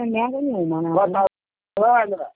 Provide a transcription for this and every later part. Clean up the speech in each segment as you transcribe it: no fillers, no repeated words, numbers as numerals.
é merda nenhuma, né? Boa tarde, André.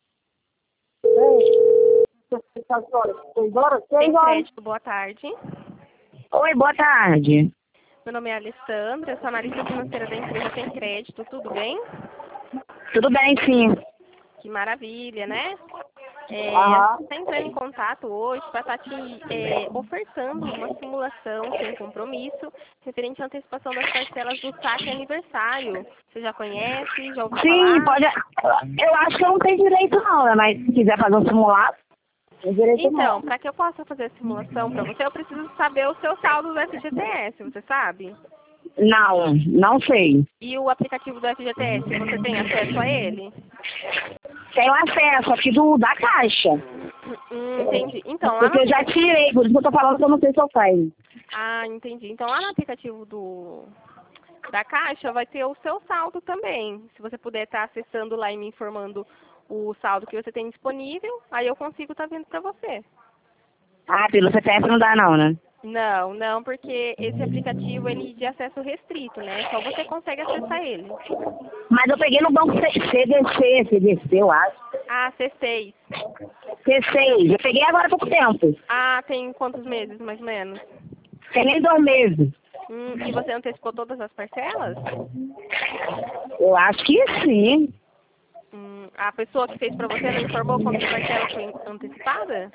Tem crédito, boa tarde. Oi, boa tarde. Meu nome é Alessandra, eu sou analista financeira da empresa Tem Crédito, tudo bem? Tudo bem, sim. Que maravilha, né? Aham. Está entrando em contato hoje para estar te ofertando uma simulação sem compromisso referente à antecipação das parcelas do saque aniversário. Você já conhece? Já ouviu Sim, falar? pode. Eu acho que eu não tenho direito, não, né? Mas se quiser fazer um simulado, tem direito Então, para que eu possa fazer a simulação para você, eu preciso saber o seu saldo do FGTS, você sabe? não. Não sei. E o aplicativo do FGTS, você tem acesso a ele? Tenho acesso aqui da Caixa. Entendi. Então, lá no Porque eu já tirei, por isso que eu tô falando que eu não sei se eu tenho. Ah, entendi. Então, lá no aplicativo da Caixa vai ter o seu saldo também. Se você puder estar acessando lá e me informando o saldo que você tem disponível, aí eu consigo estar vendo para você. Ah, pelo CPF não dá, não, né? Não, porque esse aplicativo ele é de acesso restrito, né? Só você consegue acessar ele. Mas eu peguei no banco CDC, eu acho. Ah, C6. C6, eu peguei agora há pouco tempo. Ah, tem quantos meses, mais ou menos? Tem nem 2 meses. E você antecipou todas as parcelas? Eu acho que sim. A pessoa que fez para você não informou quantas parcelas foi antecipada?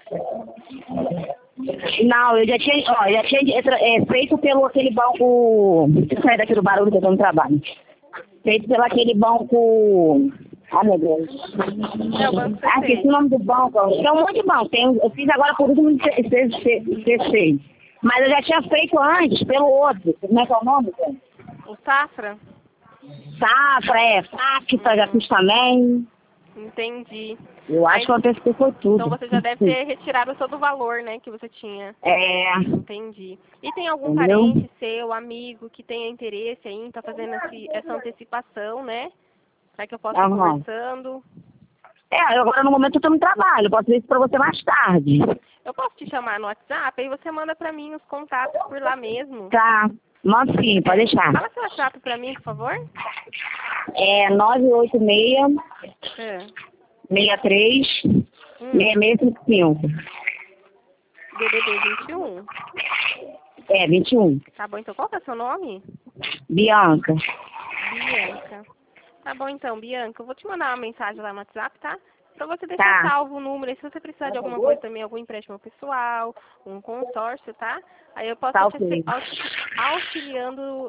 Não, eu já tinha feito pelo aquele banco. Deixa eu sair daqui do barulho que eu tô no trabalho. Feito pelo aquele banco. Ah, meu Deus. É o banco Ah, esqueci o C6. nome do banco. Tem um monte de banco. Eu fiz agora por último C6. Mas eu já tinha feito antes pelo outro. Como é que é o nome, cara? O Safra? Safra, Facta, já fiz também. Entendi. Eu acho que eu antecipei foi tudo. Então você já deve ter retirado todo o valor, né, que você tinha. É. Entendi. E tem algum Entendeu? parente seu, amigo, que tenha interesse aí em estar fazendo essa antecipação, né? Para que eu possa estar Aham. conversando? Agora no momento eu tô no trabalho. Posso ver isso pra você mais tarde. Eu posso te chamar no WhatsApp, aí você manda para mim os contatos por lá mesmo. Tá. Manda sim, pode deixar. Fala seu WhatsApp para mim, por favor. É 986 É. 63 6655. DDD 21. É, 21. Tá bom, então qual que é o seu nome? Bianca. Bianca. Tá bom então, Bianca. Eu vou te mandar uma mensagem lá no WhatsApp, tá? Pra você deixar Tá. salvo o número. E se você precisar de alguma coisa também, algum empréstimo pessoal, um consórcio, tá? Aí eu posso Tá te ok. auxiliando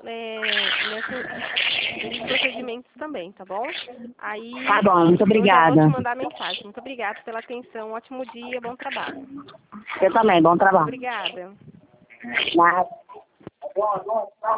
nesses procedimentos também, tá bom? Aí Tá bom, muito eu já obrigada. vou te mandar mensagem. Muito obrigada pela atenção. Ótimo dia, bom trabalho. Eu também, bom trabalho. Obrigada. Nada.